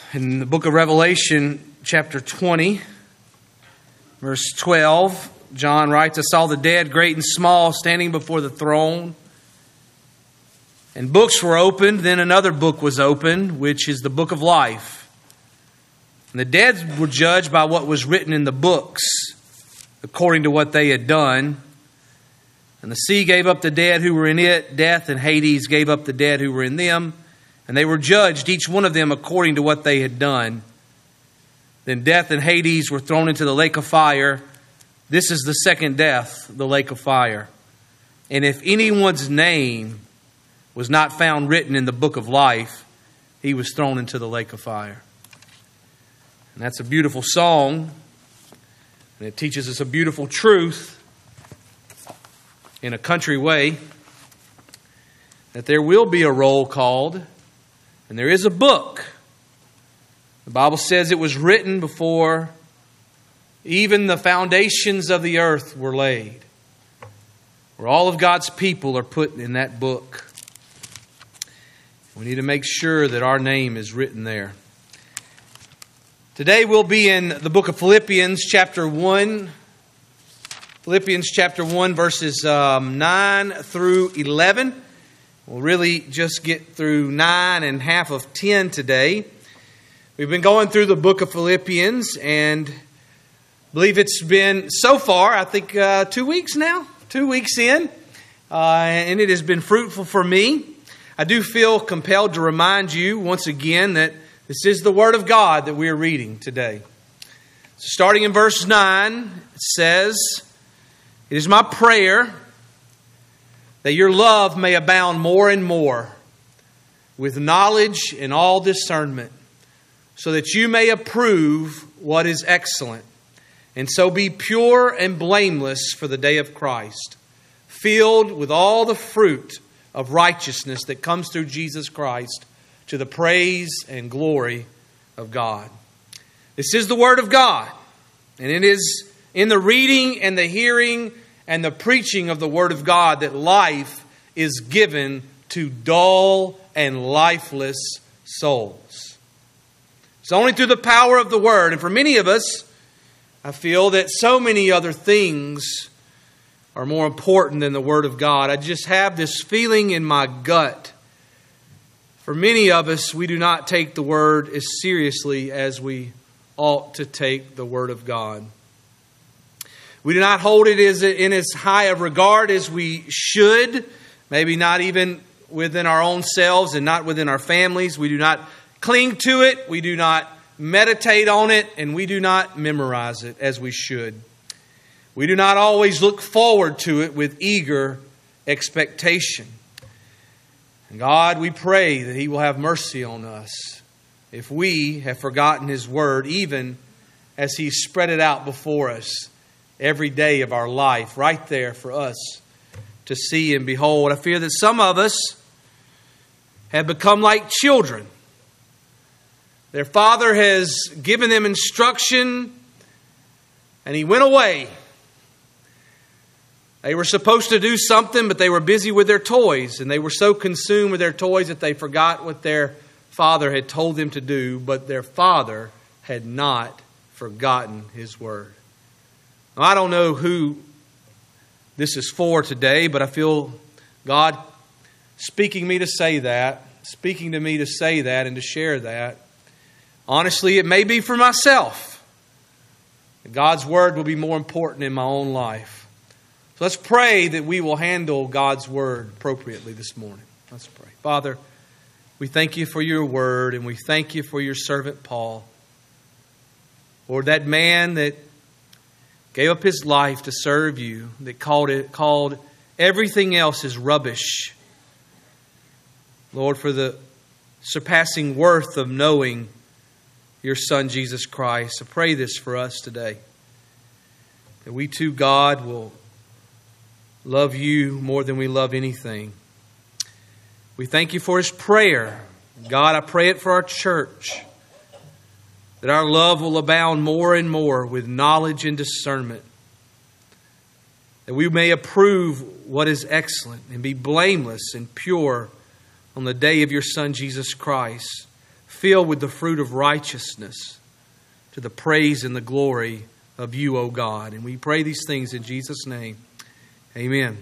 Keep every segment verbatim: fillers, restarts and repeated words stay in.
In the book of Revelation, chapter twenty, verse twelve, John writes, I saw the dead, great and small, standing before the throne. And books were opened. Then another book was opened, which is the book of life. And the dead were judged by what was written in the books, according to what they had done. And the sea gave up the dead who were in it. Death and Hades gave up the dead who were in them. And they were judged, each one of them according to what they had done. Then death and Hades were thrown into the lake of fire. This is the second death, the lake of fire. And if anyone's name was not found written in the book of life, he was thrown into the lake of fire. And that's a beautiful song. And it teaches us a beautiful truth in a country way, that there will be a roll called. And there is a book. The Bible says it was written before even the foundations of the earth were laid, where all of God's people are put in that book. We need to make sure that our name is written there. Today we'll be in the book of Philippians chapter one. Philippians chapter one verses um, nine through eleven. We'll really just get through nine and half of ten today. We've been going through the book of Philippians, and I believe it's been so far, I think uh, two weeks now, two weeks in, uh, and it has been fruitful for me. I do feel compelled to remind you once again that this is the Word of God that we are reading today. So starting in verse nine, it says, "It is my prayer that your love may abound more and more with knowledge and all discernment, so that you may approve what is excellent, and so be pure and blameless for the day of Christ, filled with all the fruit of righteousness that comes through Jesus Christ, to the praise and glory of God." This is the Word of God, and it is in the reading and the hearing and the preaching of the Word of God that life is given to dull and lifeless souls. It's only through the power of the Word. And for many of us, I feel that so many other things are more important than the Word of God. I just have this feeling in my gut. For many of us, we do not take the Word as seriously as we ought to take the Word of God. We do not hold it as in as high a regard as we should. Maybe not even within our own selves and not within our families. We do not cling to it. We do not meditate on it. And we do not memorize it as we should. We do not always look forward to it with eager expectation. And God, we pray that He will have mercy on us if we have forgotten His Word, even as He spread it out before us every day of our life, right there for us to see and behold. I fear that some of us have become like children. Their father has given them instruction, and he went away. They were supposed to do something, but they were busy with their toys, and they were so consumed with their toys that they forgot what their father had told them to do, but their father had not forgotten His Word. I don't know who this is for today, but I feel God speaking me to say that, speaking to me to say that and to share that. Honestly, it may be for myself. God's Word will be more important in my own life. So let's pray that we will handle God's Word appropriately this morning. Let's pray. Father, we thank You for Your Word, and we thank You for Your servant Paul. Lord, that man that gave up his life to serve You, that called it called everything else as rubbish. Lord, for the surpassing worth of knowing Your Son, Jesus Christ. I pray this for us today, that we too, God, will love You more than we love anything. We thank You for His prayer. God, I pray it for our church, that our love will abound more and more with knowledge and discernment, that we may approve what is excellent and be blameless and pure on the day of Your Son, Jesus Christ, filled with the fruit of righteousness to the praise and the glory of you, O God. And we pray these things in Jesus' name. Amen.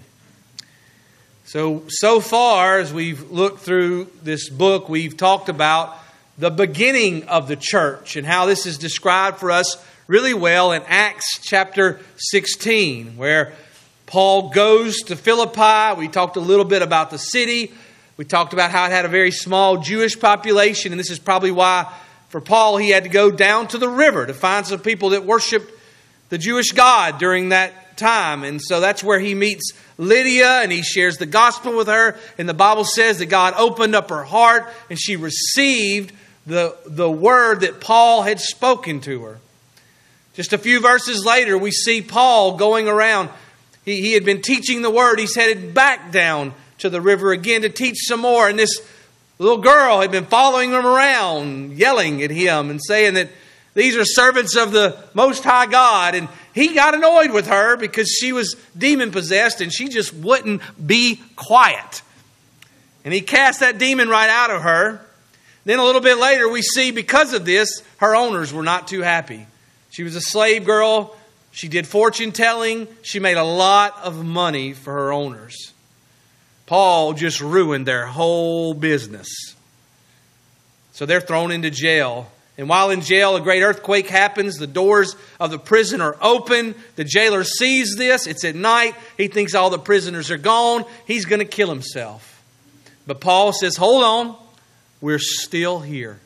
So, so far as we've looked through this book, we've talked about the beginning of the church and how this is described for us really well in Acts chapter sixteen, where Paul goes to Philippi. We talked a little bit about the city. We talked about how it had a very small Jewish population, and this is probably why for Paul he had to go down to the river to find some people that worshiped the Jewish God during that time. And so that's where he meets Lydia, and he shares the gospel with her. And the Bible says that God opened up her heart and she received the, the word that Paul had spoken to her. Just a few verses later, we see Paul going around. He, he had been teaching the word. He's headed back down to the river again to teach some more. And this little girl had been following him around, yelling at him and saying that these are servants of the Most High God. And he got annoyed with her because she was demon-possessed and she just wouldn't be quiet. And he cast that demon right out of her. Then a little bit later, we see because of this, her owners were not too happy. She was a slave girl. She did fortune telling. She made a lot of money for her owners. Paul just ruined their whole business. So they're thrown into jail. And while in jail, a great earthquake happens. The doors of the prison are open. The jailer sees this. It's at night. He thinks all the prisoners are gone. He's going to kill himself. But Paul says, hold on. We're still here.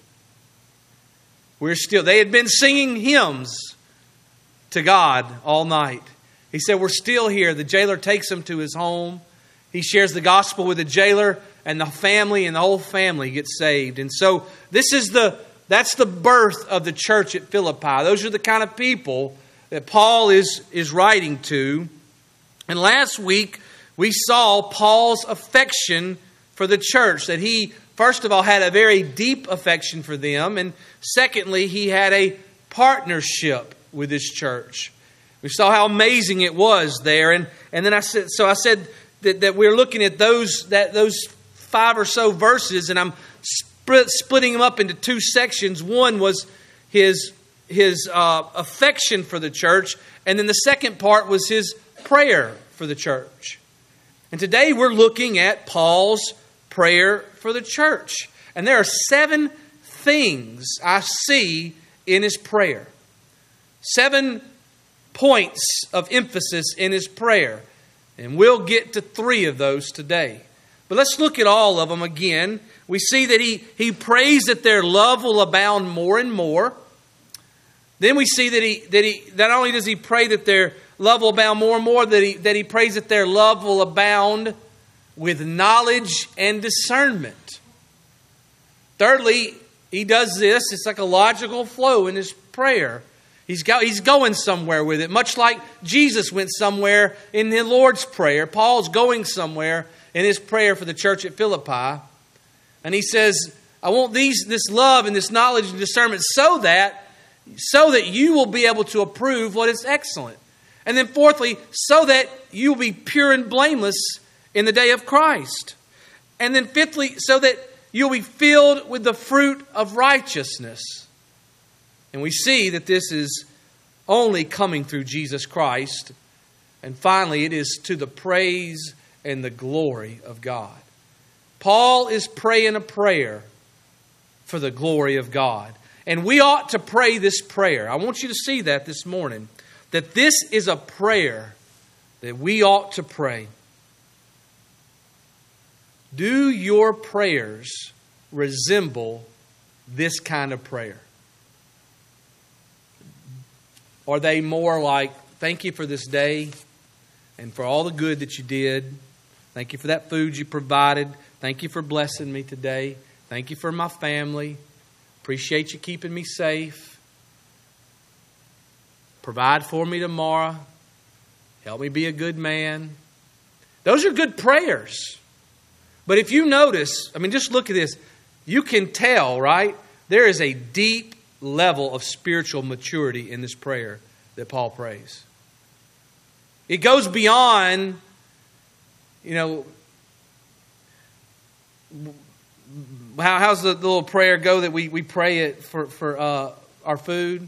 We're still. They had been singing hymns to God all night. He said, we're still here. The jailer takes him to his home. He shares the gospel with the jailer, and the family and the whole family gets saved. And so this is the that's the birth of the church at Philippi. Those are the kind of people that Paul is, is writing to. And last week we saw Paul's affection for the church, that he first of all had a very deep affection for them, and secondly he had a partnership with this church. We saw how amazing it was there, and and then I said so I said that, that we're looking at those that those five or so verses, and I'm split, splitting them up into two sections. One was his his uh, affection for the church, and then the second part was his prayer for the church. And today we're looking at Paul's prayer for the church. And there are seven things I see in his prayer. Seven points of emphasis in his prayer. And we'll get to three of those today. But let's look at all of them again. We see that he, he prays that their love will abound more and more. Then we see that he that he not only does he pray that their love will abound more and more, that he that he prays that their love will abound with knowledge and discernment. Thirdly, he does this. It's like a logical flow in his prayer. He's go, he's going somewhere with it. Much like Jesus went somewhere in the Lord's Prayer. Paul's going somewhere in his prayer for the church at Philippi. And he says, I want these this love and this knowledge and discernment so that, so that you will be able to approve what is excellent. And then fourthly, so that you will be pure and blameless in the day of Christ. And then fifthly, so that you'll be filled with the fruit of righteousness. And we see that this is only coming through Jesus Christ. And finally, it is to the praise and the glory of God. Paul is praying a prayer for the glory of God. And we ought to pray this prayer. I want you to see that this morning. That this is a prayer that we ought to pray. Do your prayers resemble this kind of prayer? Are they more like, thank you for this day and for all the good that you did. Thank you for that food you provided. Thank you for blessing me today. Thank you for my family. Appreciate you keeping me safe. Provide for me tomorrow. Help me be a good man. Those are good prayers. But if you notice, I mean, just look at this. You can tell, right? There is a deep level of spiritual maturity in this prayer that Paul prays. It goes beyond, you know, how, how's the little prayer go that we, we pray it for, for uh, our food?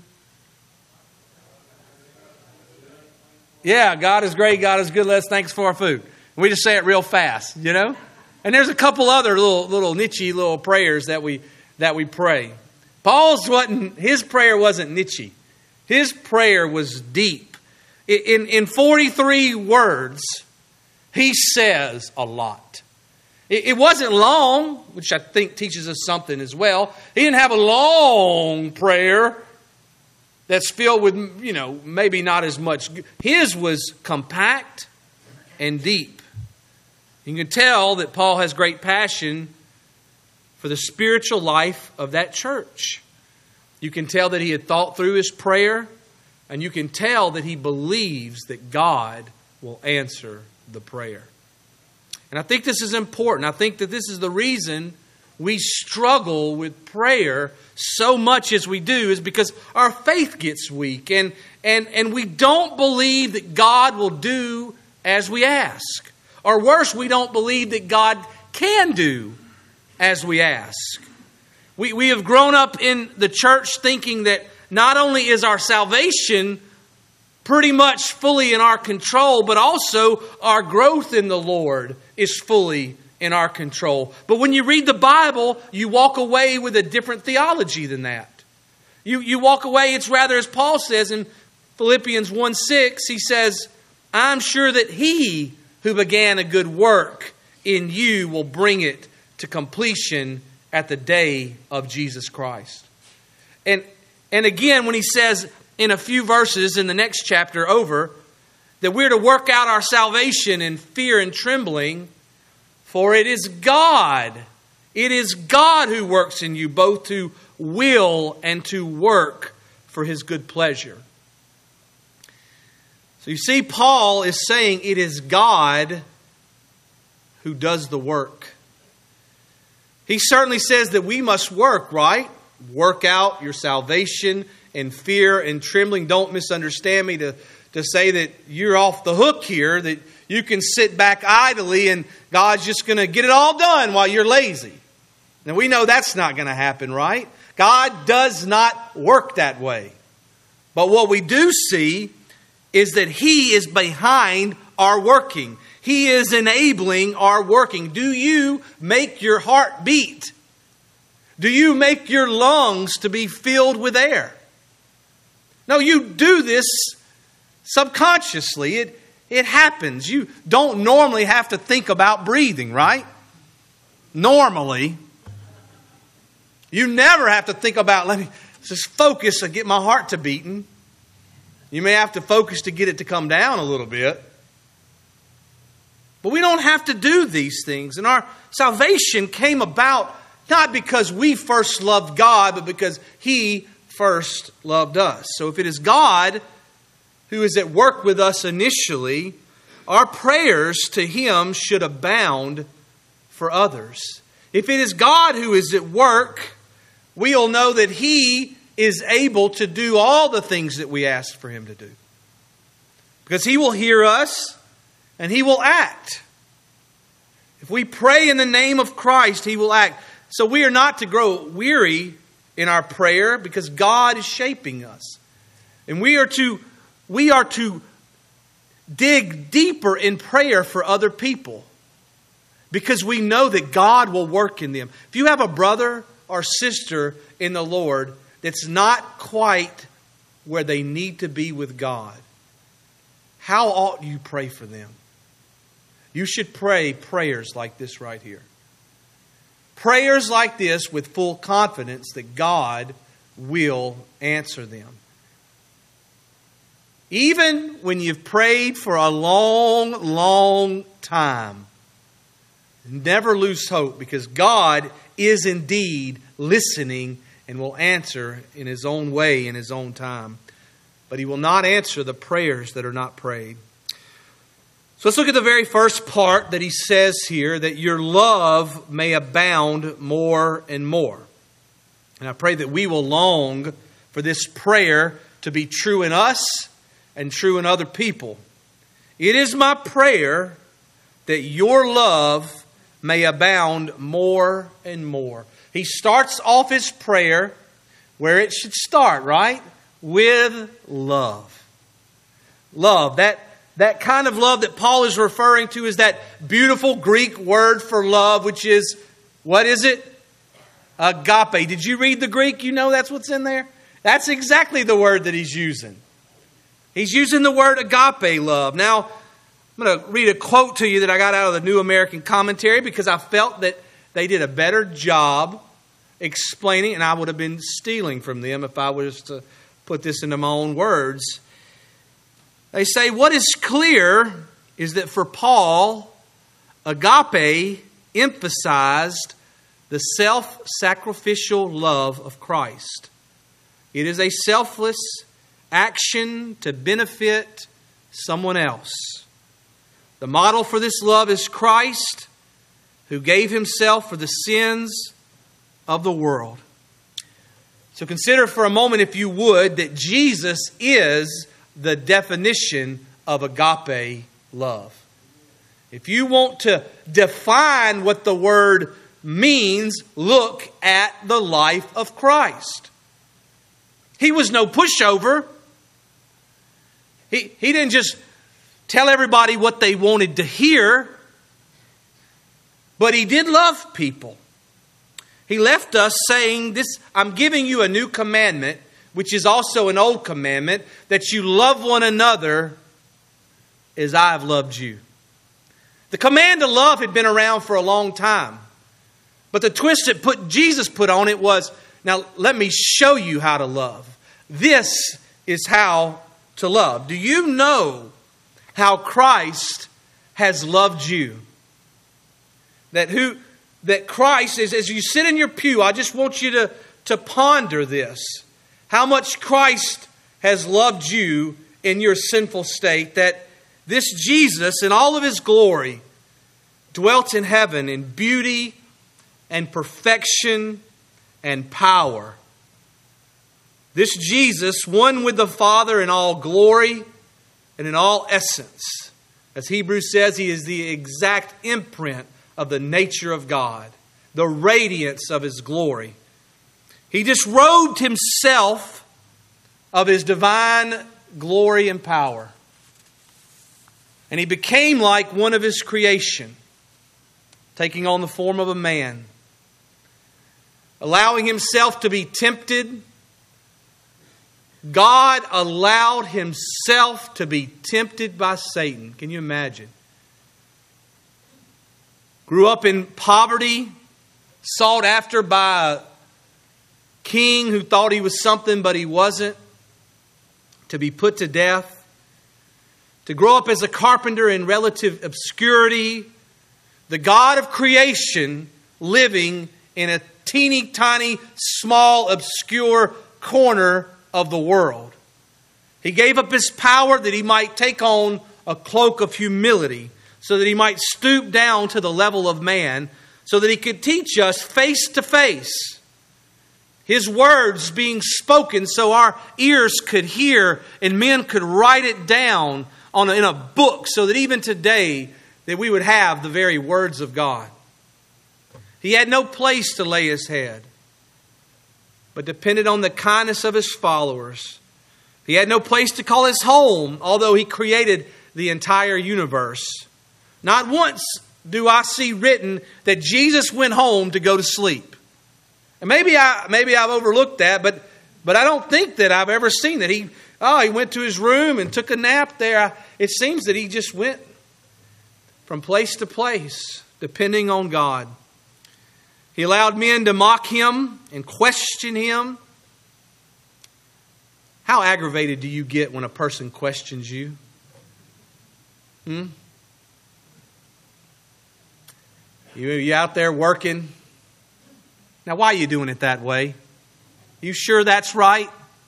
Yeah, God is great, God is good, let's thanks for our food. We just say it real fast, you know? And there's a couple other little little niche little prayers that we that we pray. Paul's wasn't his prayer wasn't niche. His prayer was deep. In in forty-three words, he says a lot. It, it wasn't long, which I think teaches us something as well. He didn't have a long prayer that's filled with, you know, maybe not as much. His was compact and deep. You can tell that Paul has great passion for the spiritual life of that church. You can tell that he had thought through his prayer, and you can tell that he believes that God will answer the prayer. And I think this is important. I think that this is the reason we struggle with prayer so much as we do, is because our faith gets weak, and, and, and we don't believe that God will do as we ask. Or worse, we don't believe that God can do as we ask. We, we have grown up in the church thinking that not only is our salvation pretty much fully in our control, but also our growth in the Lord is fully in our control. But when you read the Bible, you walk away with a different theology than that. You, you walk away, it's rather, as Paul says in Philippians one six, he says, I'm sure that He who began a good work in you will bring it to completion at the day of Jesus Christ. And, and again, when he says in a few verses in the next chapter over, that we're to work out our salvation in fear and trembling, for it is God, it is God who works in you both to will and to work for His good pleasure. So you see, Paul is saying it is God who does the work. He certainly says that we must work, right? Work out your salvation in fear and trembling. Don't misunderstand me to, to say that you're off the hook here, that you can sit back idly and God's just going to get it all done while you're lazy. Now we know that's not going to happen, right? God does not work that way. But what we do see is that He is behind our working. He is enabling our working. Do you make your heart beat? Do you make your lungs to be filled with air? No, you do this subconsciously. It, it happens. You don't normally have to think about breathing, right? Normally. You never have to think about, let me just focus and get my heart to beating. You may have to focus to get it to come down a little bit. But we don't have to do these things. And our salvation came about not because we first loved God, but because He first loved us. So if it is God who is at work with us initially, our prayers to Him should abound for others. If it is God who is at work, we'll know that He is able to do all the things that we ask for Him to do. Because He will hear us and He will act. If we pray in the name of Christ, He will act. So we are not to grow weary in our prayer because God is shaping us. And we are to, we are to dig deeper in prayer for other people because we know that God will work in them. If you have a brother or sister in the Lord that's not quite where they need to be with God, how ought you pray for them? You should pray prayers like this right here. Prayers like this with full confidence that God will answer them. Even when you've prayed for a long, long time, never lose hope because God is indeed listening and will answer in His own way, in His own time. But He will not answer the prayers that are not prayed. So let's look at the very first part that he says here, that your love may abound more and more. And I pray that we will long for this prayer to be true in us and true in other people. It is my prayer that your love may abound more and more. He starts off his prayer where it should start, right? With love. Love. That, that kind of love that Paul is referring to is that beautiful Greek word for love, which is, what is it? Agape. Did you read the Greek? You know that's what's in there? That's exactly the word that he's using. He's using the word agape love. Now, I'm going to read a quote to you that I got out of the New American Commentary because I felt that they did a better job explaining, and I would have been stealing from them if I was to put this into my own words. They say, what is clear is that for Paul, agape emphasized the self-sacrificial love of Christ. It is a selfless action to benefit someone else. The model for this love is Christ, who gave himself for the sins of the world. So consider for a moment, if you would, that Jesus is the definition of agape love. If you want to define what the word means, look at the life of Christ. He was no pushover. He, he didn't just tell everybody what they wanted to hear, but he did love people. He left us saying, "This, I'm giving you a new commandment, which is also an old commandment, that you love one another as I have loved you." The command to love had been around for a long time. But the twist that put Jesus put on it was, now let me show you how to love. This is how to love. Do you know how Christ has loved you? That who that Christ is, as you sit in your pew, I just want you to, to ponder this. How much Christ has loved you in your sinful state. That this Jesus in all of His glory dwelt in heaven in beauty and perfection and power. This Jesus, one with the Father in all glory and in all essence. As Hebrews says, He is the exact imprint of the nature of God, the radiance of His glory. He disrobed Himself of His divine glory and power. And He became like one of His creation, taking on the form of a man, allowing Himself to be tempted. God allowed Himself to be tempted by Satan. Can you imagine? Grew up in poverty, sought after by a king who thought he was something but he wasn't, to be put to death, to grow up as a carpenter in relative obscurity, the God of creation living in a teeny tiny, small, obscure corner of the world. He gave up His power that He might take on a cloak of humility, so that He might stoop down to the level of man, so that He could teach us face to face. His words being spoken so our ears could hear and men could write it down on a, in a book, so that even today that we would have the very words of God. He had no place to lay His head, but depended on the kindness of His followers. He had no place to call His home, although He created the entire universe. Not once do I see written that Jesus went home to go to sleep. And maybe I maybe I've overlooked that, but but I don't think that I've ever seen that he oh he went to his room and took a nap there. It seems that He just went from place to place, depending on God. He allowed men to mock Him and question Him. How aggravated do you get when a person questions you? Hmm? You, you out there working? Now, why are you doing it that way? You sure that's right?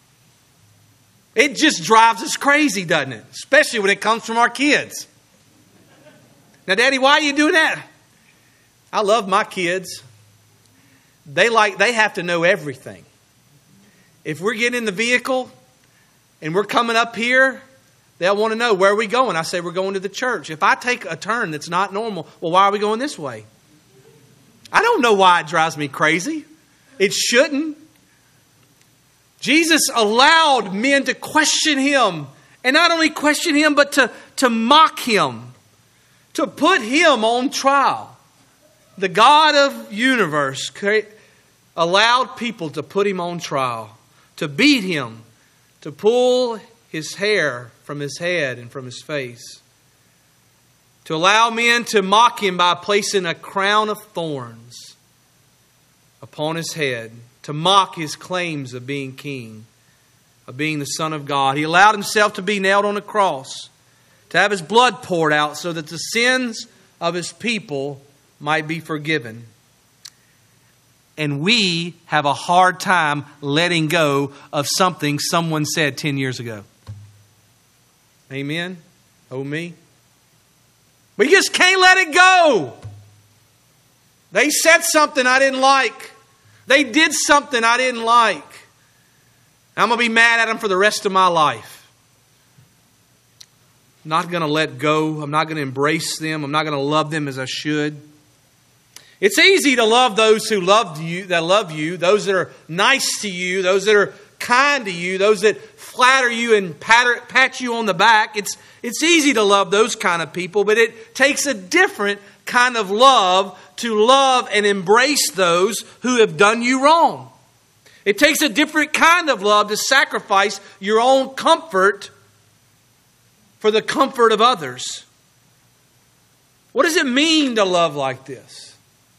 It just drives us crazy, doesn't it? Especially when it comes from our kids. Now, Daddy, why are you doing that? I love my kids. They like they have to know everything. If we're getting in the vehicle and we're coming up here, they'll want to know, where are we going? I say, we're going to the church. If I take a turn that's not normal, well, why are we going this way? I don't know why it drives me crazy. It shouldn't. Jesus allowed men to question Him. And not only question Him, but to, to mock Him. To put Him on trial. The God of universe allowed people to put Him on trial. To beat Him. To pull His hair from His head and from His face. To allow men to mock Him by placing a crown of thorns upon His head. To mock His claims of being king, of being the Son of God. He allowed Himself to be nailed on a cross, to have His blood poured out so that the sins of His people might be forgiven. And we have a hard time letting go of something someone said ten years ago. Amen? Oh me? We just can't let it go. They said something I didn't like. They did something I didn't like. I'm going to be mad at them for the rest of my life. I'm not going to let go. I'm not going to embrace them. I'm not going to love them as I should. It's easy to love those who love you, that love you, those that are nice to you, those that are kind to you, those that flatter you and pat, pat you on the back. It's, it's easy to love those kind of people, but it takes a different kind of love to love and embrace those who have done you wrong. It takes a different kind of love to sacrifice your own comfort for the comfort of others. What does it mean to love like this?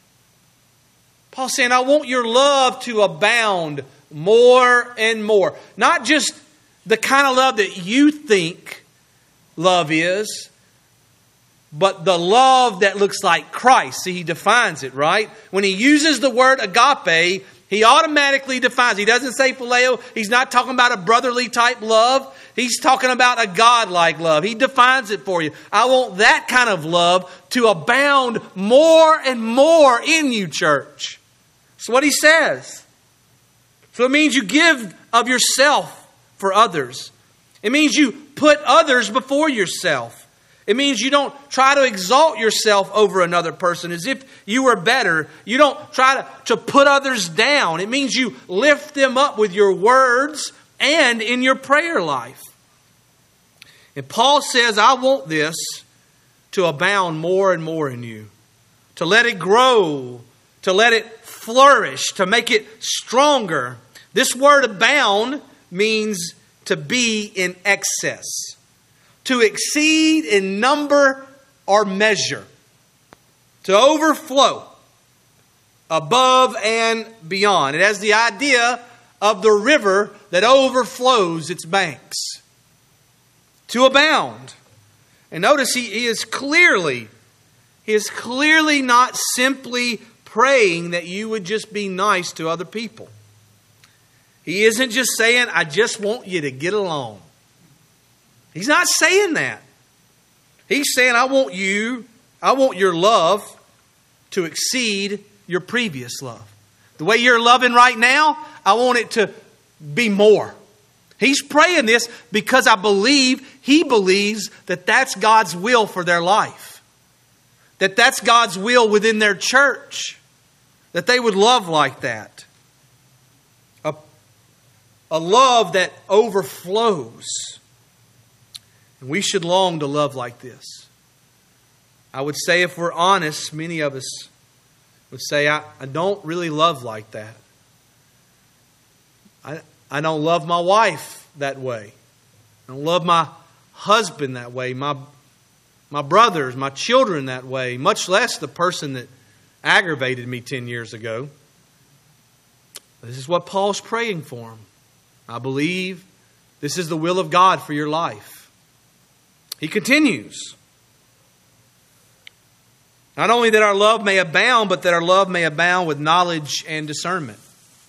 Paul's saying, I want your love to abound more and more. Not just the kind of love that you think love is, but the love that looks like Christ. See, he defines it, right? When he uses the word agape, he automatically defines. He doesn't say phileo. He's not talking about a brotherly type love. He's talking about a God-like love. He defines it for you. I want that kind of love to abound more and more in you, church. That's what he says. So it means you give of yourself for others. It means you put others before yourself. It means you don't try to exalt yourself over another person as if you were better. You don't try to, to put others down. It means you lift them up with your words and in your prayer life. And Paul says, I want this to abound more and more in you. To let it grow. To let it flourish. To make it stronger. This word abound means to be in excess. To exceed in number or measure. To overflow. Above and beyond. It has the idea of the river that overflows its banks. To abound. And notice he, he is clearly, he is clearly not simply praying that you would just be nice to other people. He isn't just saying, I just want you to get along. He's not saying that. He's saying, I want you, I want your love to exceed your previous love. The way you're loving right now, I want it to be more. He's praying this because I believe he believes that that's God's will for their life. That that's God's will within their church. That they would love like that. A, a love that overflows. And we should long to love like this. I would say if we're honest, many of us would say, I, I don't really love like that. I, I don't love my wife that way. I don't love my husband that way. My, my brothers, my children that way. Much less the person that aggravated me ten years ago. This is what Paul's praying for him. I believe this is the will of God for your life. He continues. Not only that our love may abound, but that our love may abound with knowledge and discernment.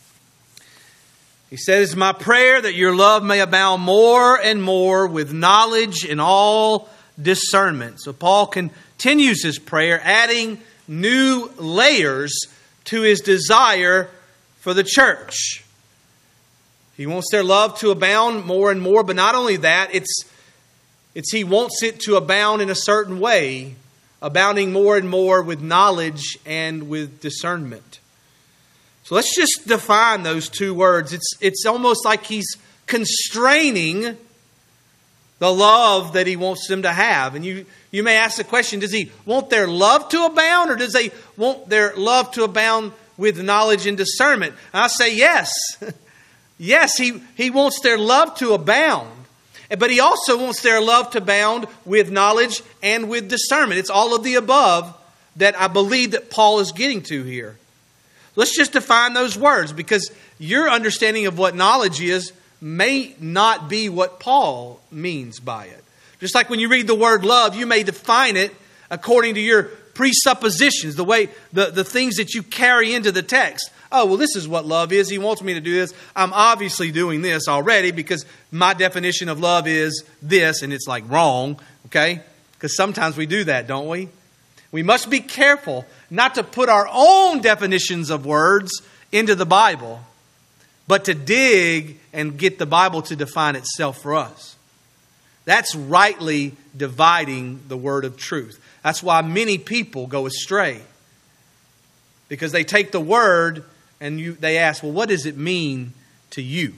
He says, it's my prayer that your love may abound more and more with knowledge and all discernment. So Paul continues his prayer, adding new layers to his desire for the church. He wants their love to abound more and more, but not only that, it's It's he wants it to abound in a certain way, abounding more and more with knowledge and with discernment. So let's just define those two words. It's, it's almost like he's constraining the love that he wants them to have. And you, you may ask the question, does he want their love to abound, or does he want their love to abound with knowledge and discernment? And I say yes. Yes, he, he wants their love to abound. But he also wants their love to abound with knowledge and with discernment. It's all of the above that I believe that Paul is getting to here. Let's just define those words, because your understanding of what knowledge is may not be what Paul means by it. Just like when you read the word love, you may define it according to your presuppositions, the way the, the things that you carry into the text. Oh, well, this is what love is. He wants me to do this. I'm obviously doing this already because my definition of love is this, and it's like wrong, okay? Because sometimes we do that, don't we? We must be careful not to put our own definitions of words into the Bible, but to dig and get the Bible to define itself for us. That's rightly dividing the word of truth. That's why many people go astray. Because they take the word and you, they ask, well, what does it mean to you?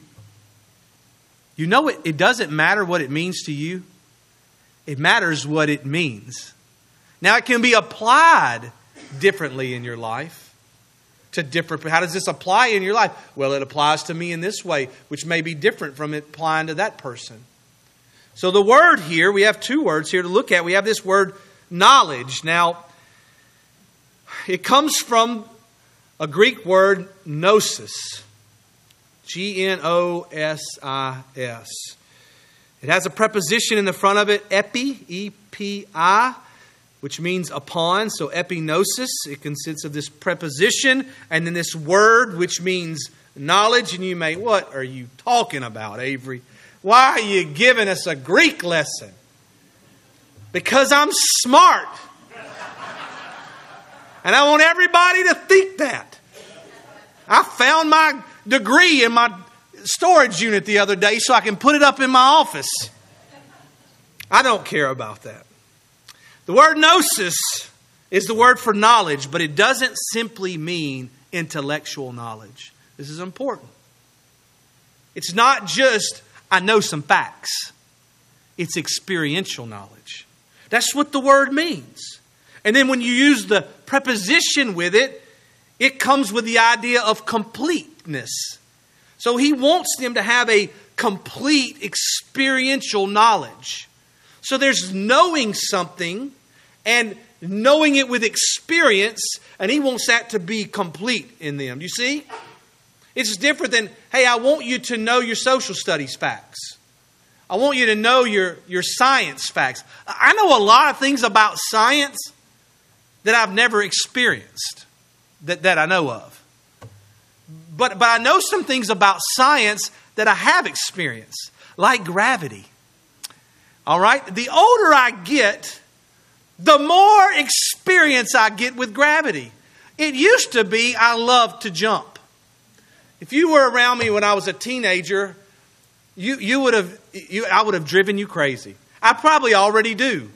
You know, it, it doesn't matter what it means to you. It matters what it means. Now, it can be applied differently in your life. To different, how does this apply in your life? Well, it applies to me in this way, which may be different from it applying to that person. So the word here, we have two words here to look at. We have this word knowledge. Now, it comes from a Greek word gnosis. G N O S I S. It has a preposition in the front of it, epi, E P I, which means upon. So epignosis, it consists of this preposition and then this word, which means knowledge. And you may, what are you talking about, Avery? Why are you giving us a Greek lesson? Because I'm smart. And I want everybody to think that. I found my degree in my storage unit the other day so I can put it up in my office. I don't care about that. The word gnosis is the word for knowledge, but it doesn't simply mean intellectual knowledge. This is important. It's not just, I know some facts. It's experiential knowledge. That's what the word means. And then when you use the preposition with it, it comes with the idea of completeness. So he wants them to have a complete experiential knowledge. So there's knowing something and knowing it with experience, and he wants that to be complete in them. Do you see? It's different than, hey, I want you to know your social studies facts. I want you to know your, your science facts. I know a lot of things about science that I've never experienced, that, that I know of. But, but I know some things about science that I have experienced, like gravity. All right? The older I get, the more experience I get with gravity. It used to be I loved to jump. If you were around me when I was a teenager, you, you would have, you, I would have driven you crazy. I probably already do.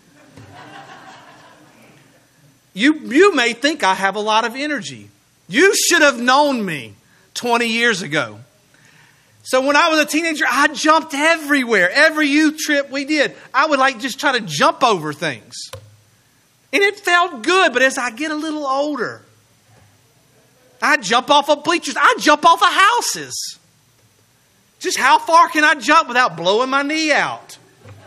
You, you may think I have a lot of energy. You should have known me twenty years ago. So when I was a teenager, I jumped everywhere. Every youth trip we did, I would like just try to jump over things. And it felt good, but as I get a little older, I jump off of bleachers. I jump off of houses. Just how far can I jump without blowing my knee out?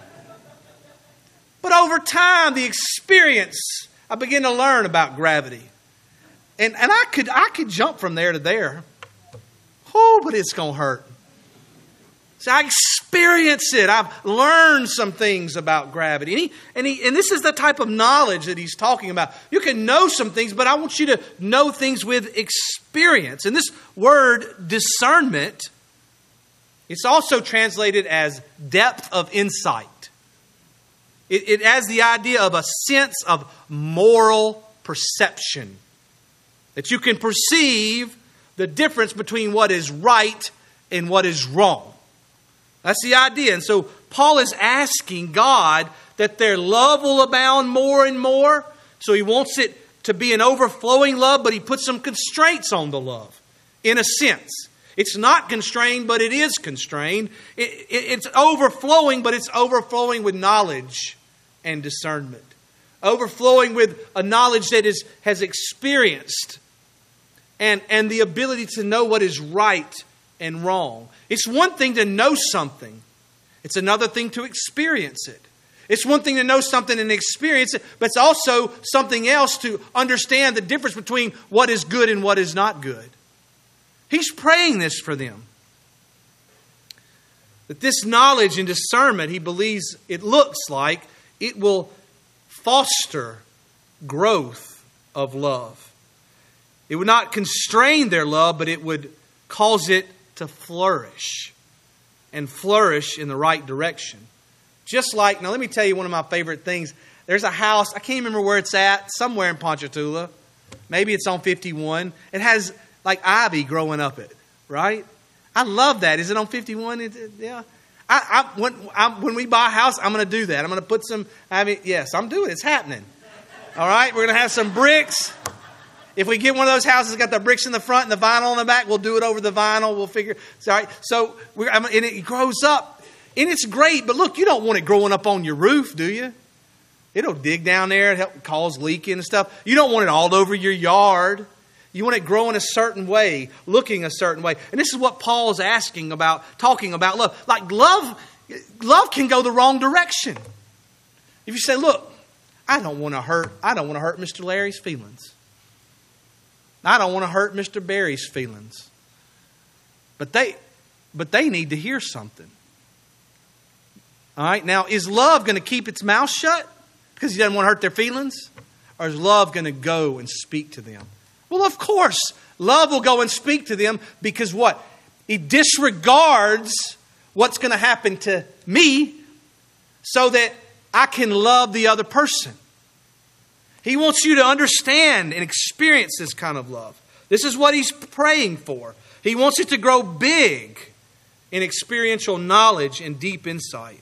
But over time, the experience, I began to learn about gravity. And, and I could I could jump from there to there. Oh, but it's going to hurt. So I experience it. I've learned some things about gravity. And, he, and, he, and this is the type of knowledge that he's talking about. You can know some things, but I want you to know things with experience. And this word discernment, it's also translated as depth of insight. It, it has the idea of a sense of moral perception. That you can perceive the difference between what is right and what is wrong. That's the idea. And so Paul is asking God that their love will abound more and more So He wants it to be an overflowing love, but He puts some constraints on the love, in a sense. It's not constrained, but it is constrained. It, it, it's overflowing, but it's overflowing with knowledge and discernment. Overflowing with a knowledge that is, has experienced and, and the ability to know what is right and wrong. It's one thing to know something. It's another thing to experience it. It's one thing to know something and experience it, but it's also something else to understand the difference between what is good and what is not good. He's praying this for them. That this knowledge and discernment, he believes it looks like it will foster growth of love. It would not constrain their love, but it would cause it to flourish. And flourish in the right direction. Just like, now let me tell you one of my favorite things. There's a house, I can't remember where it's at, somewhere in Ponchatoula. Maybe it's on fifty-one. It has like ivy growing up it, right? I love that. Is it on fifty-one? It, it, yeah. I, I, when, I, when we buy a house, I'm going to do that. I'm going to put some, I mean, yes, I'm doing it. It's happening. All right, we're going to have some bricks. If we get one of those houses that's got the bricks in the front and the vinyl on the back, we'll do it over the vinyl. We'll figure. Sorry. So we're, I mean, and it grows up, and it's great. But look, you don't want it growing up on your roof, do you? It'll dig down there and help cause leaking and stuff. You don't want it all over your yard. You want it growing a certain way, looking a certain way. And this is what Paul is asking about, talking about love. Like love, love can go the wrong direction. If you say, "Look, I don't want to hurt. I don't want to hurt Mister Larry's feelings. I don't want to hurt Mister Barry's feelings. But they, but they need to hear something." All right. Now, is love going to keep its mouth shut because he doesn't want to hurt their feelings? Or is love going to go and speak to them? Well, of course, love will go and speak to them because what? He disregards what's going to happen to me so that I can love the other person. He wants you to understand and experience this kind of love. This is what he's praying for. He wants it to grow big in experiential knowledge and deep insight.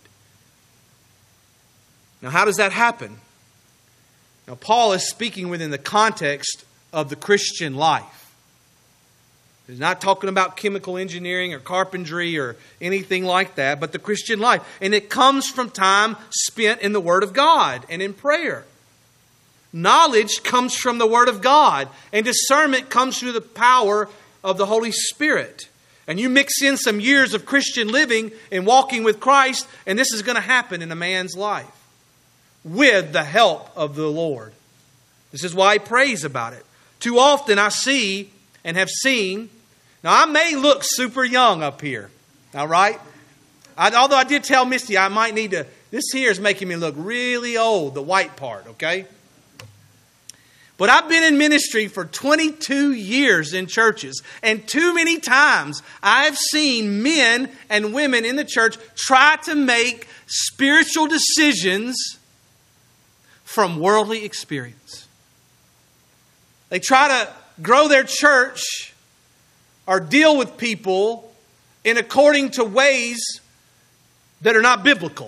Now, how does that happen? Now, Paul is speaking within the context of the Christian life. He's not talking about chemical engineering or carpentry or anything like that, but the Christian life. And it comes from time spent in the Word of God and in prayer. Knowledge comes from the Word of God, and discernment comes through the power of the Holy Spirit. And you mix in some years of Christian living and walking with Christ, and this is going to happen in a man's life with the help of the Lord. This is why he prays about it. Too often I see and have seen, now I may look super young up here, all right? I, although I did tell Misty I might need to, this here is making me look really old, the white part, okay? But I've been in ministry for twenty-two years in churches. And too many times I've seen men and women in the church try to make spiritual decisions from worldly experience. They try to grow their church or deal with people in according to ways that are not biblical.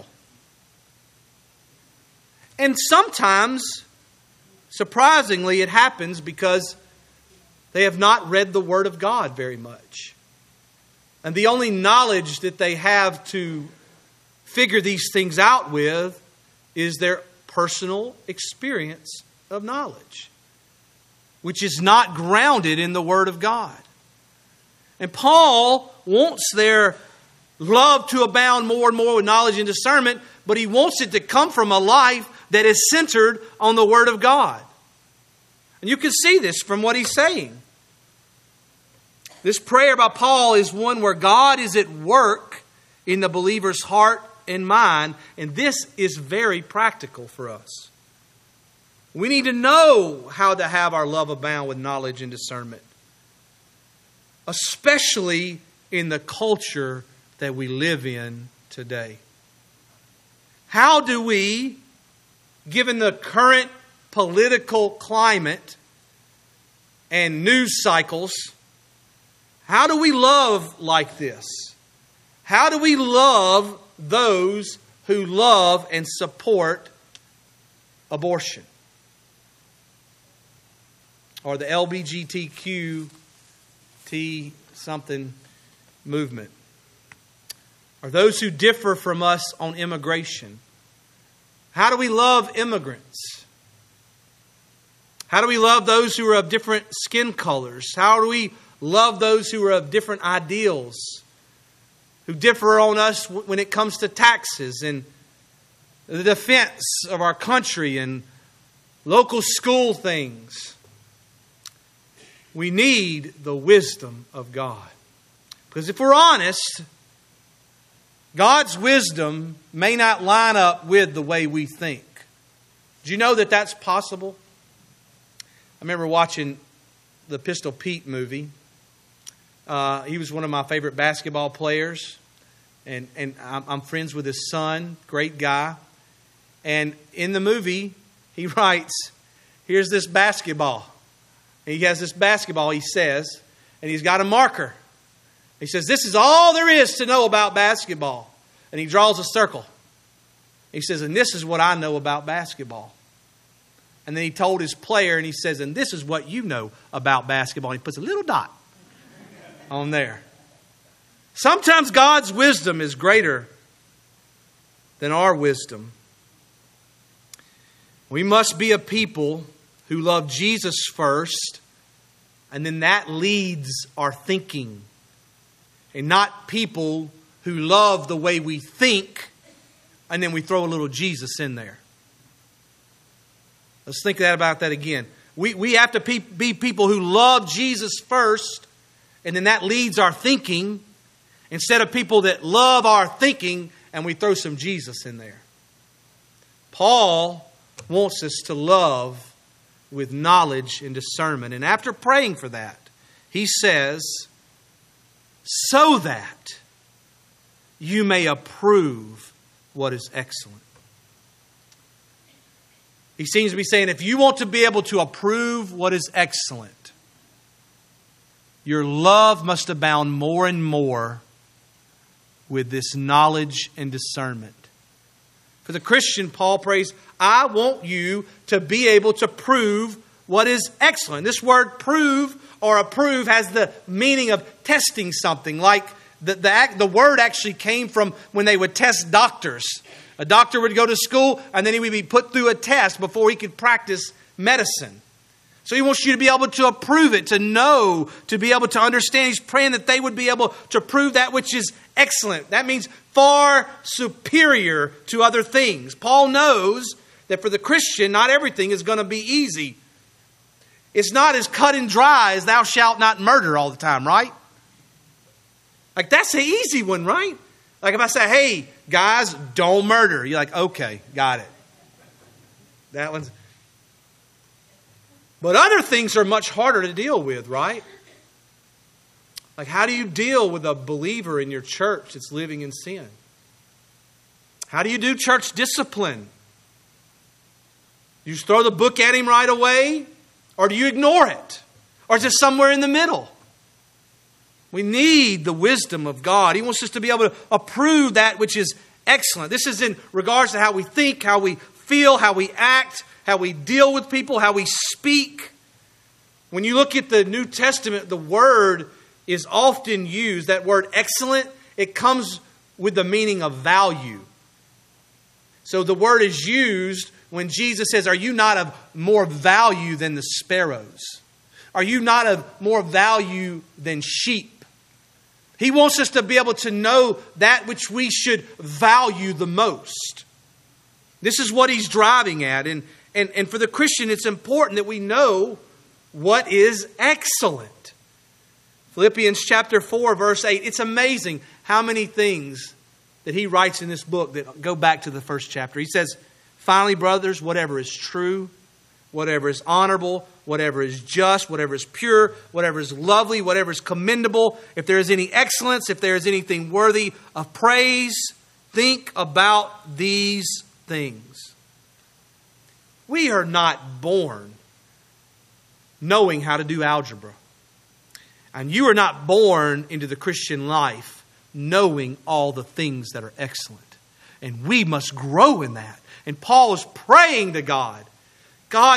And sometimes, surprisingly, it happens because they have not read the Word of God very much. And the only knowledge that they have to figure these things out with is their personal experience of knowledge, which is not grounded in the Word of God. And Paul wants their love to abound more and more with knowledge and discernment, but he wants it to come from a life that is centered on the Word of God. And you can see this from what he's saying. This prayer by Paul is one where God is at work in the believer's heart and mind, and this is very practical for us. We need to know how to have our love abound with knowledge and discernment, especially in the culture that we live in today. How do we, given the current political climate and news cycles, how do we love like this? How do we love those who love and support abortion? or the L G B T Q T something movement, or those who differ from us on immigration. How do we love immigrants? How do we love those who are of different skin colors? How do we love those who are of different ideals, who differ on us when it comes to taxes and the defense of our country and local school things? We need the wisdom of God. Because if we're honest, God's wisdom may not line up with the way we think. Do you know that that's possible? I remember watching the Pistol Pete movie. Uh, he was one of my favorite basketball players. And, and I'm, I'm friends with his son. Great guy. And in the movie, he writes, here's this basketball. And he has this basketball, he says, and he's got a marker. He says, this is all there is to know about basketball. And he draws a circle. He says, and this is what I know about basketball. And then he told his player, and he says, and this is what you know about basketball. And he puts a little dot on there. Sometimes God's wisdom is greater than our wisdom. We must be a people who love Jesus first, and then that leads our thinking. And not people who love the way we think, and then we throw a little Jesus in there. Let's think that about that again. We, we have to pe- be people who love Jesus first, and then that leads our thinking, instead of people that love our thinking and we throw some Jesus in there. Paul wants us to love with knowledge and discernment. And after praying for that, he says, so that you may approve what is excellent. He seems to be saying, if you want to be able to approve what is excellent, your love must abound more and more with this knowledge and discernment. For the Christian, Paul prays, I want you to be able to prove what is excellent. This word prove or approve has the meaning of testing something. Like the, the, the word actually came from when they would test doctors. A doctor would go to school and then he would be put through a test before he could practice medicine. So he wants you to be able to approve it, to know, to be able to understand. He's praying that they would be able to prove that which is excellent. That means far superior to other things. Paul knows that for the Christian, not everything is going to be easy. It's not as cut and dry as thou shalt not murder all the time, right? Like that's the easy one, right? Like if I say, hey, guys, don't murder. You're like, okay, got it. That one's... But other things are much harder to deal with, right? Like how do you deal with a believer in your church that's living in sin? How do you do church discipline? You just throw the book at him right away? Or do you ignore it? Or is it somewhere in the middle? We need the wisdom of God. He wants us to be able to approve that which is excellent. This is in regards to how we think, how we feel, how we act, how we deal with people, how we speak. When you look at the New Testament, the word is often used. That word excellent, it comes with the meaning of value. So the word is used when Jesus says, are you not of more value than the sparrows? Are you not of more value than sheep? He wants us to be able to know that which we should value the most. This is what he's driving at. And, and, and for the Christian, it's important that we know what is excellent. Philippians chapter four, verse eight. It's amazing how many things that he writes in this book that go back to the first chapter. He says, finally, brothers, whatever is true, whatever is honorable, whatever is just, whatever is pure, whatever is lovely, whatever is commendable, if there is any excellence, if there is anything worthy of praise, think about these things. We are not born knowing how to do algebra. And you are not born into the Christian life knowing all the things that are excellent. And we must grow in that. And Paul is praying to God. God, that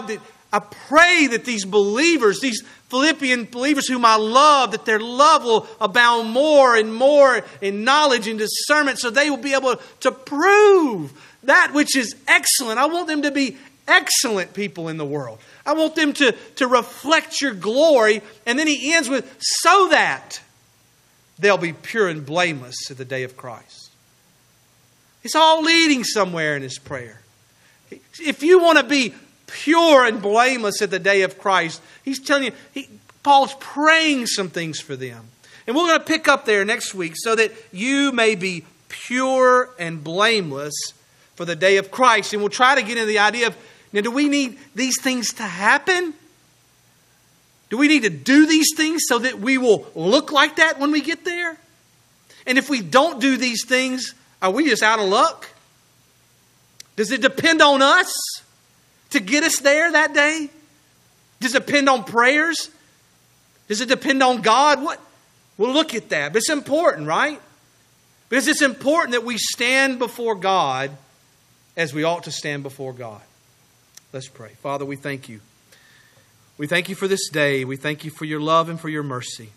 I pray that these believers, these Philippian believers whom I love, that their love will abound more and more in knowledge and discernment so they will be able to prove that which is excellent. I want them to be excellent people in the world. I want them to, to reflect your glory. And then he ends with, so that they'll be pure and blameless at the day of Christ. It's all leading somewhere in his prayer. If you want to be pure and blameless at the day of Christ, he's telling you, he, Paul's praying some things for them. And we're going to pick up there next week so that you may be pure and blameless for the day of Christ. And we'll try to get into the idea of, now, do we need these things to happen? Do we need to do these things so that we will look like that when we get there? And if we don't do these things, are we just out of luck? Does it depend on us to get us there that day? Does it depend on prayers? Does it depend on God? What? We'll look at that. But it's important, right? Because it's important that we stand before God as we ought to stand before God. Let's pray. Father, we thank you. We thank you for this day. We thank you for your love and for your mercy.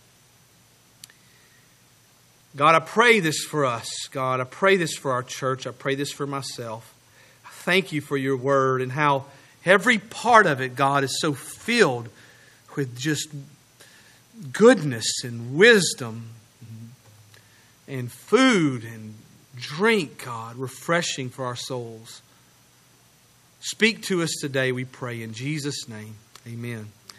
God, I pray this for us. God, I pray this for our church. I pray this for myself. I thank you for your word and how every part of it, God, is so filled with just goodness and wisdom and food and drink, God, refreshing for our souls. Speak to us today, we pray in Jesus' name. Amen.